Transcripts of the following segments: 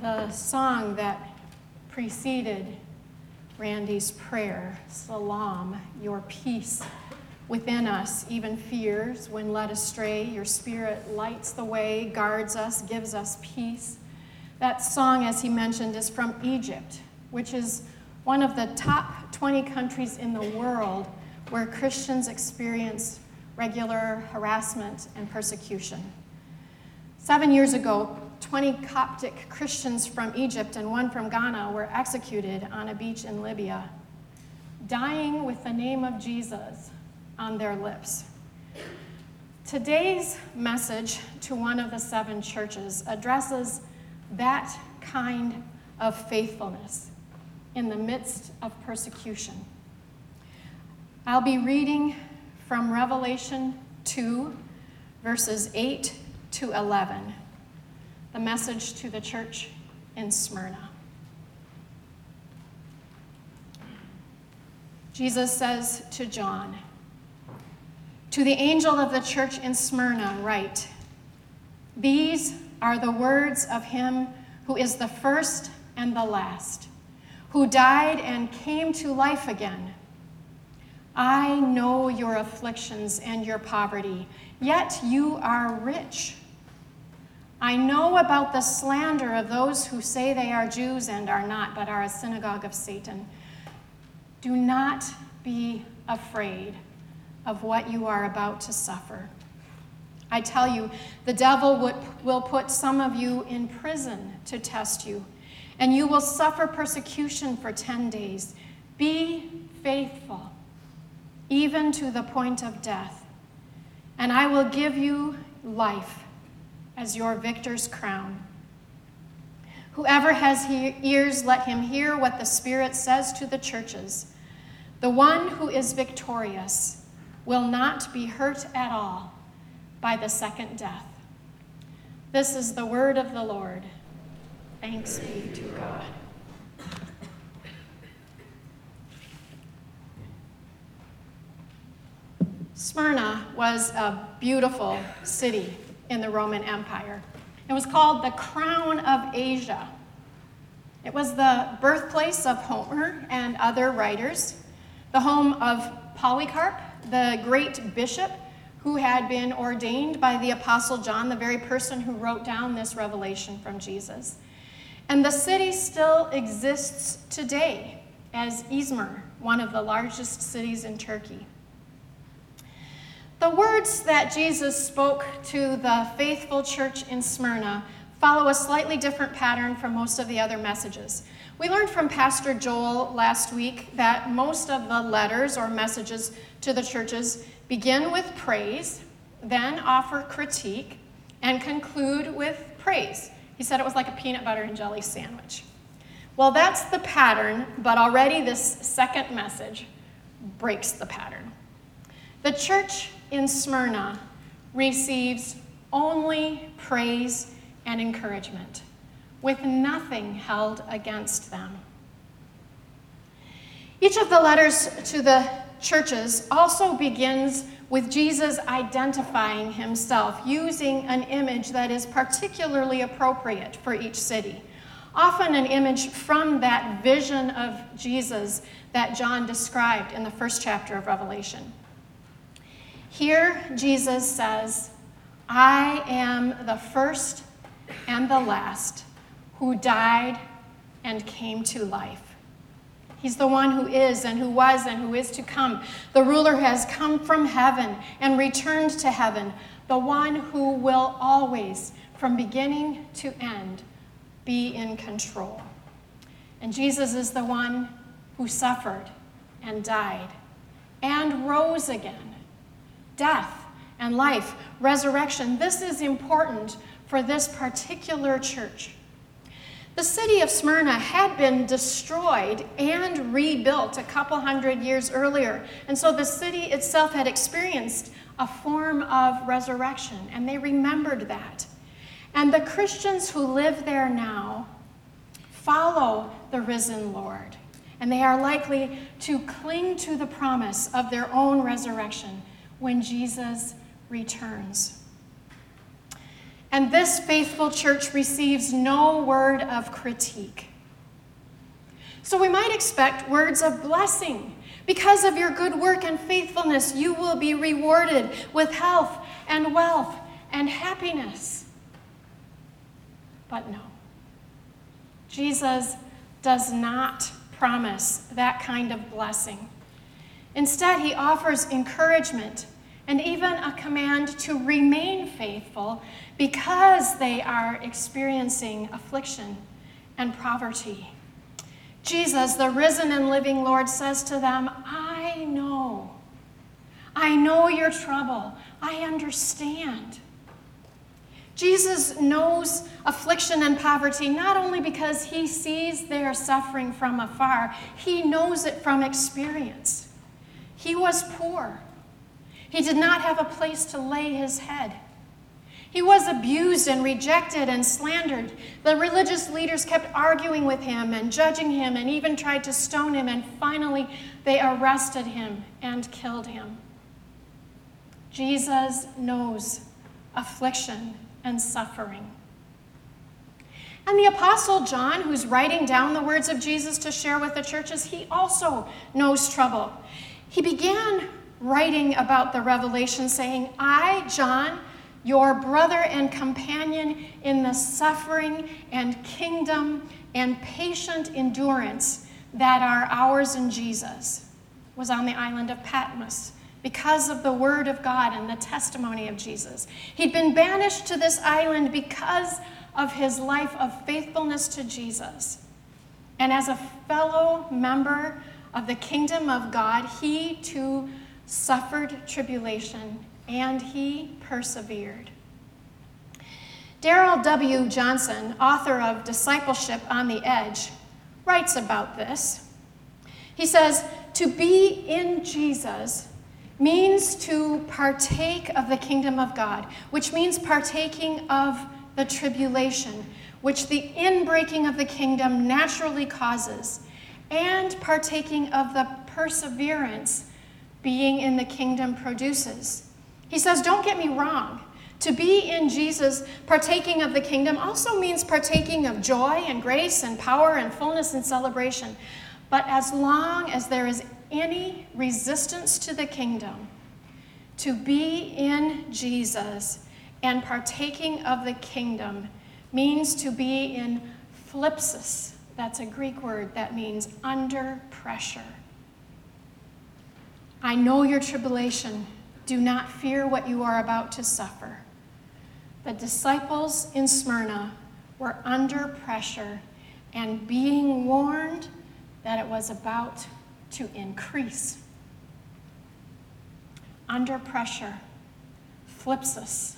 The song that preceded Randy's prayer, Salam, your peace within us, even fears when led astray. Your spirit lights the way, guards us, gives us peace. That song, as he mentioned, is from Egypt, which is one of the top 20 countries in the world where Christians experience regular harassment and persecution. 7 years ago, 20 Coptic Christians from Egypt and one from Ghana were executed on a beach in Libya, dying with the name of Jesus on their lips. Today's message to one of the 7 churches addresses that kind of faithfulness in the midst of persecution. I'll be reading from Revelation 2, verses 8 to 11, the message to the church in Smyrna. Jesus says to John, "To the angel of the church in Smyrna write, these are the words of him who is the first and the last, who died and came to life again. I know your afflictions and your poverty, yet you are rich. I know about the slander of those who say they are Jews and are not, but are a synagogue of Satan. Do not be afraid of what you are about to suffer. I tell you, the devil will put some of you in prison to test you, and you will suffer persecution for 10 days. Be faithful, even to the point of death, and I will give you life as your victor's crown. Whoever has ears, let him hear what the Spirit says to the churches. The one who is victorious will not be hurt at all by the second death." This is the word of the Lord. Thanks be to God. Smyrna was a beautiful city in the Roman Empire. It was called the Crown of Asia. It was the birthplace of Homer and other writers, the home of Polycarp, the great bishop who had been ordained by the Apostle John, the very person who wrote down this revelation from Jesus. And the city still exists today as Izmir, one of the largest cities in Turkey. The words that Jesus spoke to the faithful church in Smyrna follow a slightly different pattern from most of the other messages. We learned from Pastor Joel last week that most of the letters or messages to the churches begin with praise, then offer critique, and conclude with praise. He said it was like a peanut butter and jelly sandwich. Well, that's the pattern, but already this second message breaks the pattern. The church in Smyrna receives only praise and encouragement, with nothing held against them. Each of the letters to the churches also begins with Jesus identifying himself, using an image that is particularly appropriate for each city, often an image from that vision of Jesus that John described in the first chapter of Revelation. Here, Jesus says, "I am the first and the last, who died and came to life." He's the one who is and who was and who is to come. The ruler has come from heaven and returned to heaven, the one who will always, from beginning to end, be in control. And Jesus is the one who suffered and died and rose again. Death and life, resurrection. This is important for this particular church. The city of Smyrna had been destroyed and rebuilt a couple hundred years earlier. And so the city itself had experienced a form of resurrection, and they remembered that. And the Christians who live there now follow the risen Lord, and they are likely to cling to the promise of their own resurrection when Jesus returns. And this faithful church receives no word of critique. So we might expect words of blessing. Because of your good work and faithfulness, you will be rewarded with health and wealth and happiness. But no, Jesus does not promise that kind of blessing. Instead, he offers encouragement and even a command to remain faithful because they are experiencing affliction and poverty. Jesus, the risen and living Lord, says to them, I know your trouble. I understand. Jesus knows affliction and poverty not only because he sees their suffering from afar, he knows it from experience. He was poor. He did not have a place to lay his head. He was abused and rejected and slandered. The religious leaders kept arguing with him and judging him and even tried to stone him, and finally they arrested him and killed him. Jesus knows affliction and suffering. And the Apostle John, who's writing down the words of Jesus to share with the churches, he also knows trouble. He began writing about the revelation saying, I, John, your brother and companion in the suffering and kingdom and patient endurance that are ours in Jesus, was on the island of Patmos because of the word of God and the testimony of Jesus. He'd been banished to this island because of his life of faithfulness to Jesus. And as a fellow member of the kingdom of God, he too suffered tribulation, and he persevered. Darrell W. Johnson, author of Discipleship on the Edge, writes about this. He says, to be in Jesus means to partake of the kingdom of God, which means partaking of the tribulation, which the inbreaking of the kingdom naturally causes, and partaking of the perseverance being in the kingdom produces. He says, don't get me wrong. To be in Jesus, partaking of the kingdom, also means partaking of joy and grace and power and fullness and celebration. But as long as there is any resistance to the kingdom, to be in Jesus and partaking of the kingdom means to be in thlipsis. That's a Greek word that means under pressure. I know your tribulation. Do not fear what you are about to suffer. The disciples in Smyrna were under pressure and being warned that it was about to increase. Under pressure, thlipsis.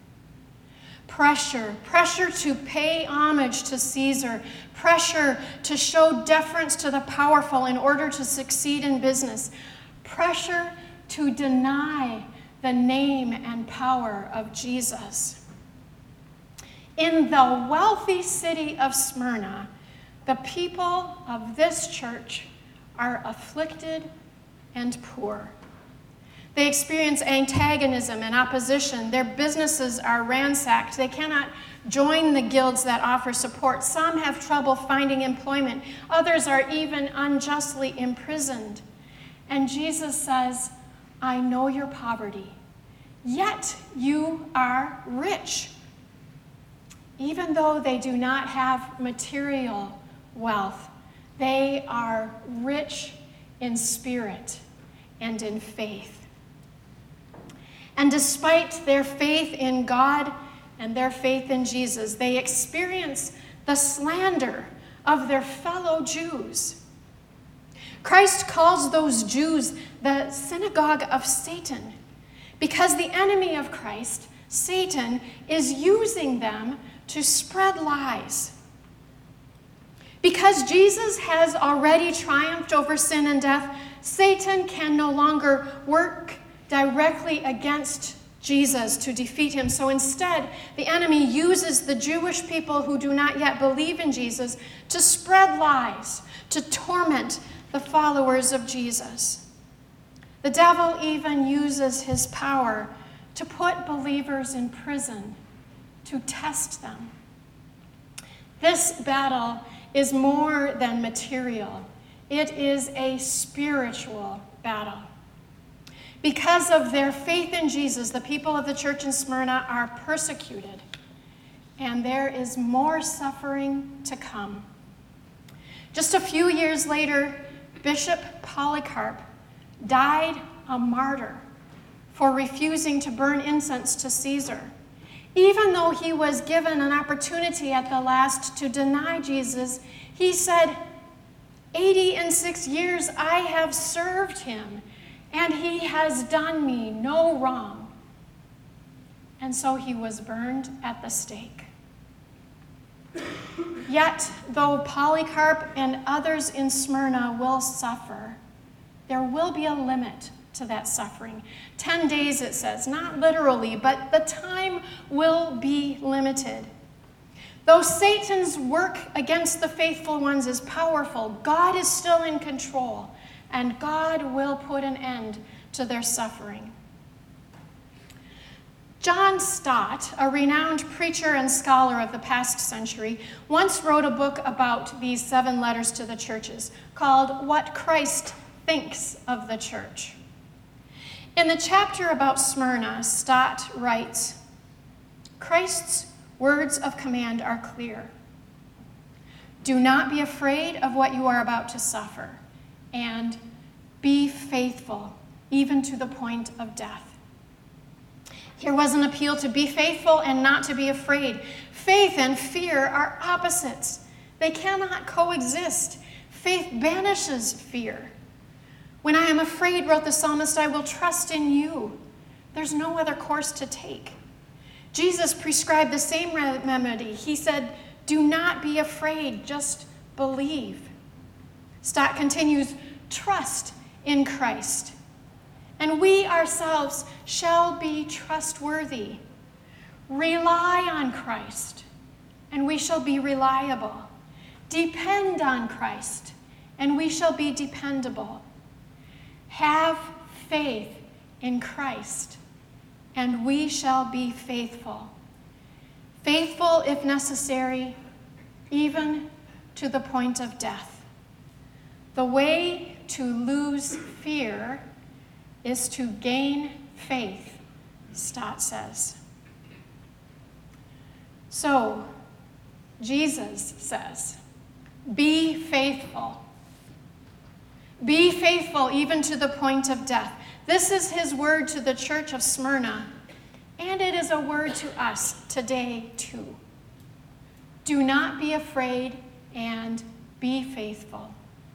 Pressure to pay homage to Caesar, pressure to show deference to the powerful in order to succeed in business, pressure to deny the name and power of Jesus. In the wealthy city of Smyrna, the people of this church are afflicted and poor. They experience antagonism and opposition. Their businesses are ransacked. They cannot join the guilds that offer support. Some have trouble finding employment. Others are even unjustly imprisoned. And Jesus says, I know your poverty, yet you are rich. Even though they do not have material wealth, they are rich in spirit and in faith. And despite their faith in God and their faith in Jesus, they experience the slander of their fellow Jews. Christ calls those Jews the synagogue of Satan because the enemy of Christ, Satan, is using them to spread lies. Because Jesus has already triumphed over sin and death, Satan can no longer work directly against Jesus to defeat him. So instead, the enemy uses the Jewish people who do not yet believe in Jesus to spread lies, to torment the followers of Jesus. The devil even uses his power to put believers in prison, to test them. This battle is more than material. It is a spiritual battle. Because of their faith in Jesus, the people of the church in Smyrna are persecuted, and there is more suffering to come. Just a few years later, Bishop Polycarp died a martyr for refusing to burn incense to Caesar. Even though he was given an opportunity at the last to deny Jesus, he said, 86 years I have served him, and he has done me no wrong. And so he was burned at the stake. Yet, though Polycarp and others in Smyrna will suffer, there will be a limit to that suffering. 10 days, it says, not literally, but the time will be limited. Though Satan's work against the faithful ones is powerful, God is still in control, and God will put an end to their suffering. John Stott, a renowned preacher and scholar of the past century, once wrote a book about these 7 letters to the churches called What Christ Thinks of the Church. In the chapter about Smyrna, Stott writes, Christ's words of command are clear. Do not be afraid of what you are about to suffer, and be faithful, even to the point of death. Here was an appeal to be faithful and not to be afraid. Faith and fear are opposites. They cannot coexist. Faith banishes fear. When I am afraid, wrote the psalmist, I will trust in you. There's no other course to take. Jesus prescribed the same remedy. He said, do not be afraid, just believe. Stott continues, trust in Christ. And we ourselves shall be trustworthy. Rely on Christ, and we shall be reliable. Depend on Christ, and we shall be dependable. Have faith in Christ, and we shall be faithful. Faithful if necessary, even to the point of death. The way to lose fear is to gain faith, Stott says. So, Jesus says, be faithful. Be faithful even to the point of death. This is his word to the church of Smyrna, and it is a word to us today too. Do not be afraid and be faithful.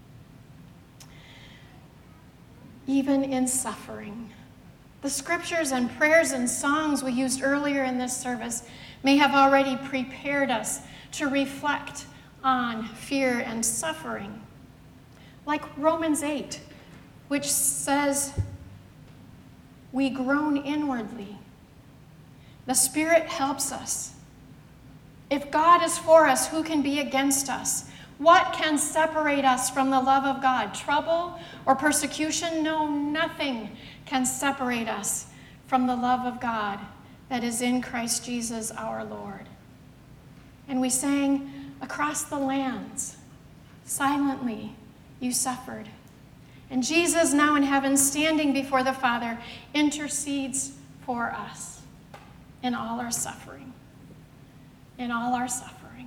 Even in suffering. The scriptures and prayers and songs we used earlier in this service may have already prepared us to reflect on fear and suffering. Like Romans 8, which says, we groan inwardly. The Spirit helps us. If God is for us, who can be against us? What can separate us from the love of God? Trouble or persecution? No, nothing can separate us from the love of God that is in Christ Jesus our Lord. And we sang, across the lands, silently you suffered. And Jesus, now in heaven, standing before the Father, intercedes for us in all our suffering. In all our suffering.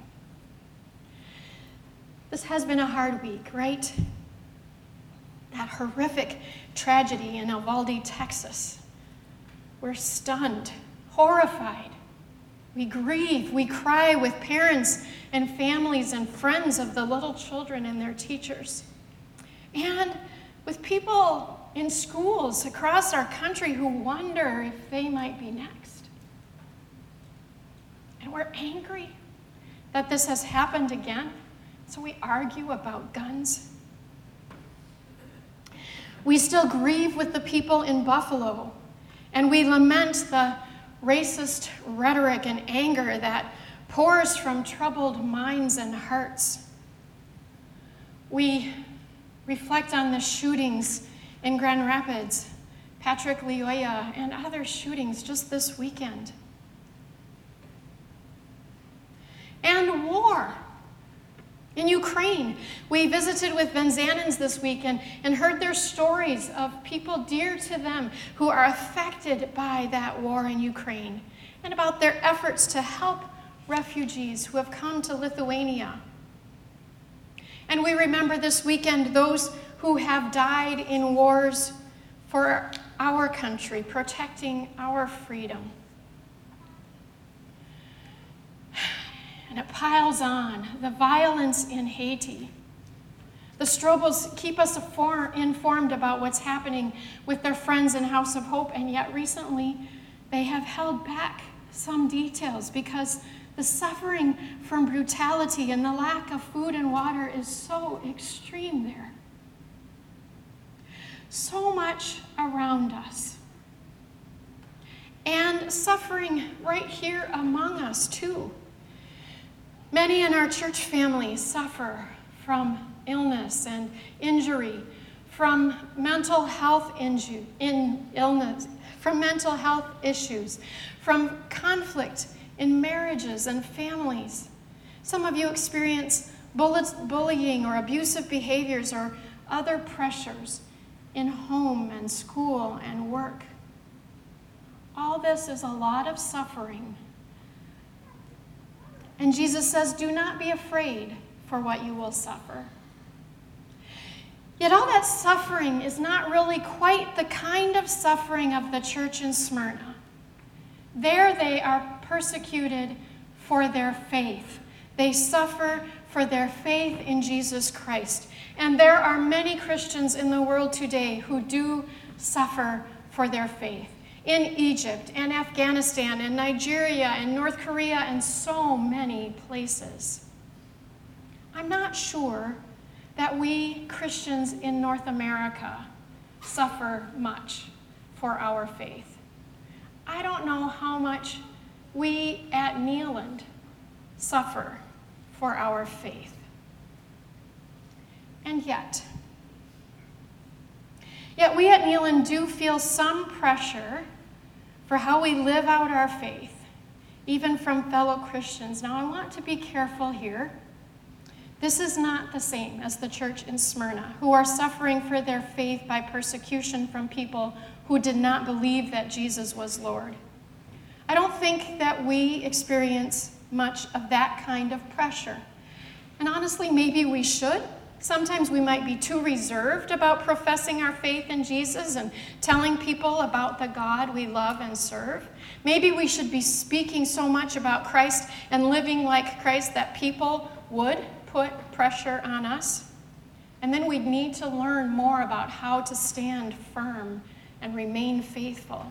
This has been a hard week, right? That horrific tragedy in Uvalde, Texas. We're stunned, horrified. We grieve, we cry with parents and families and friends of the little children and their teachers. And with people in schools across our country who wonder if they might be next. And we're angry that this has happened again, so we argue about guns. We still grieve with the people in Buffalo, and we lament the racist rhetoric and anger that pours from troubled minds and hearts. We reflect on the shootings in Grand Rapids, Patrick Lyoya, and other shootings just this weekend. and war. In Ukraine, we visited with Benzanins this week and heard their stories of people dear to them who are affected by that war in Ukraine, and about their efforts to help refugees who have come to Lithuania. And we remember this weekend those who have died in wars for our country, protecting our freedom. And it piles on, the violence in Haiti. The Strobels keep us informed about what's happening with their friends in House of Hope, and yet recently they have held back some details because the suffering from brutality and the lack of food and water is so extreme there. So much around us. And suffering right here among us too. Many in our church family suffer from illness and injury, from mental health issues, from conflict in marriages and families. Some of you experience bullying or abusive behaviors or other pressures in home and school and work. All this is a lot of suffering. And Jesus says, do not be afraid for what you will suffer. Yet all that suffering is not really quite the kind of suffering of the church in Smyrna. There they are persecuted for their faith. They suffer for their faith in Jesus Christ. And there are many Christians in the world today who do suffer for their faith. In Egypt and Afghanistan and Nigeria and North Korea and so many places. I'm not sure that we Christians in North America suffer much for our faith. I don't know how much we at Neeland suffer for our faith. And yet we at Neeland do feel some pressure for how we live out our faith, even from fellow Christians. Now, I want to be careful here. This is not the same as the church in Smyrna, who are suffering for their faith by persecution from people who did not believe that Jesus was Lord. I don't think that we experience much of that kind of pressure. And honestly, maybe we should. Sometimes we might be too reserved about professing our faith in Jesus and telling people about the God we love and serve. Maybe we should be speaking so much about Christ and living like Christ that people would put pressure on us. And then we'd need to learn more about how to stand firm and remain faithful.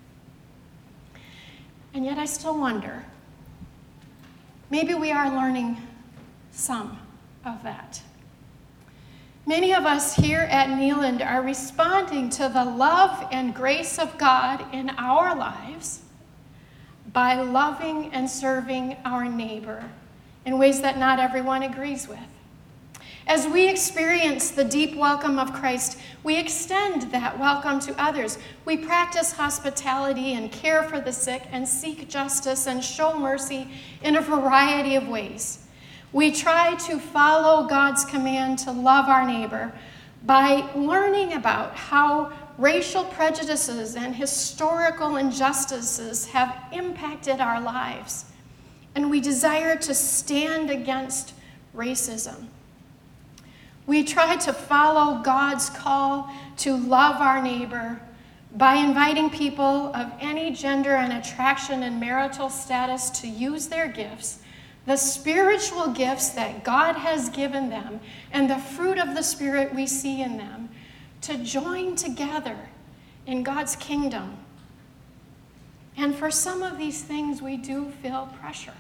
And yet I still wonder, maybe we are learning some of that. Many of us here at Neeland are responding to the love and grace of God in our lives by loving and serving our neighbor in ways that not everyone agrees with. As we experience the deep welcome of Christ, we extend that welcome to others. We practice hospitality and care for the sick and seek justice and show mercy in a variety of ways. We try to follow God's command to love our neighbor by learning about how racial prejudices and historical injustices have impacted our lives. And we desire to stand against racism. We try to follow God's call to love our neighbor by inviting people of any gender and attraction and marital status to use their gifts, the spiritual gifts that God has given them, and the fruit of the Spirit we see in them, to join together in God's kingdom. And for some of these things, we do feel pressure.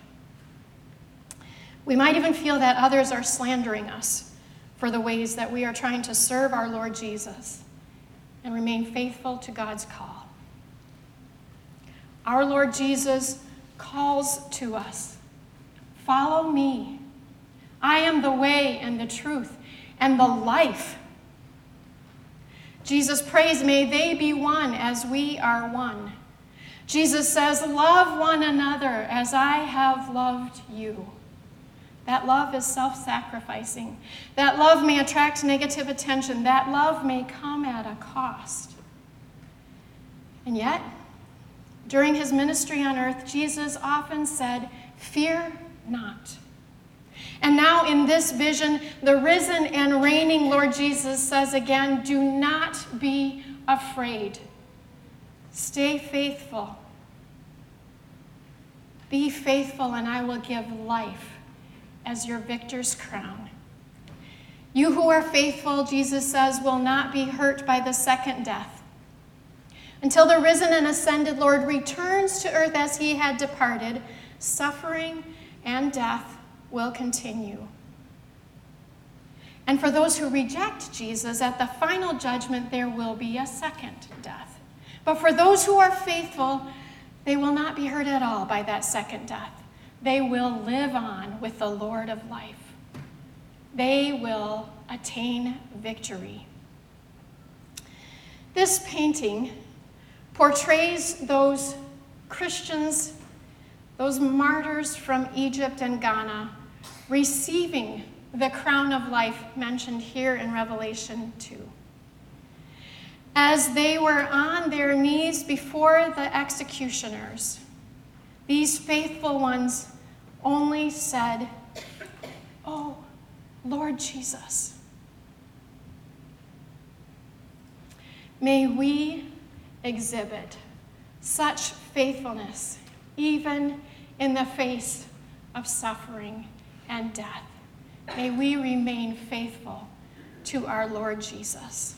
We might even feel that others are slandering us for the ways that we are trying to serve our Lord Jesus and remain faithful to God's call. Our Lord Jesus calls to us, "Follow me. I am the way and the truth and the life." Jesus prays, "May they be one as we are one." Jesus says, "Love one another as I have loved you." That love is self-sacrificing. That love may attract negative attention. That love may come at a cost. And yet, during his ministry on earth, Jesus often said, "Fear not." And now in this vision, the risen and reigning Lord Jesus says again, "Do not be afraid. Stay faithful. Be faithful, and I will give life as your victor's crown." You who are faithful, Jesus says, will not be hurt by the second death. Until the risen and ascended Lord returns to earth as he had departed, suffering and death will continue. And for those who reject Jesus, at the final judgment, there will be a second death. But for those who are faithful, they will not be hurt at all by that second death. They will live on with the Lord of life. They will attain victory. This painting portrays those Christians, those martyrs from Egypt and Ghana, receiving the crown of life mentioned here in Revelation 2. As they were on their knees before the executioners, these faithful ones only said, "Oh, Lord Jesus." May we exhibit such faithfulness even in the face of suffering and death. May we remain faithful to our Lord Jesus.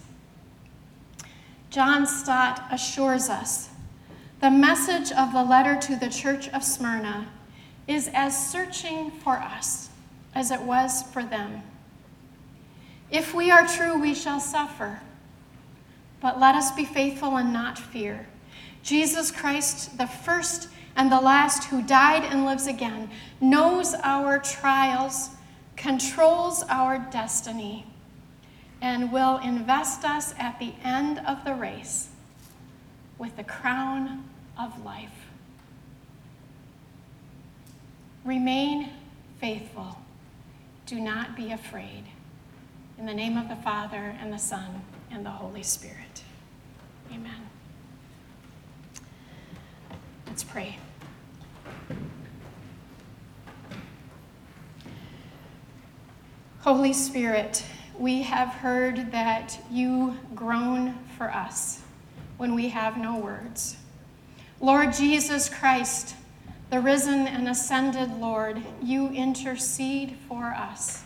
John Stott assures us the message of the letter to the church of Smyrna is as searching for us as it was for them. If we are true, we shall suffer, but let us be faithful and not fear. Jesus Christ, the first and the last, who died and lives again, knows our trials, controls our destiny, and will invest us at the end of the race with the crown of life. Remain faithful. Do not be afraid. In the name of the Father, and the Son, and the Holy Spirit. Amen. Let's pray. Holy Spirit, we have heard that you groan for us when we have no words. Lord Jesus Christ, the risen and ascended Lord, you intercede for us.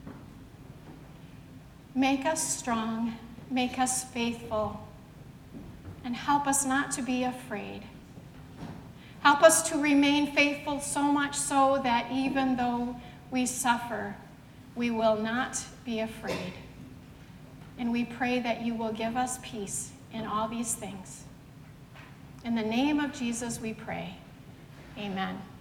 Make us strong, make us faithful, and help us not to be afraid. Help us to remain faithful, so much so that even though we suffer, we will not be afraid. And we pray that you will give us peace in all these things. In the name of Jesus we pray. Amen.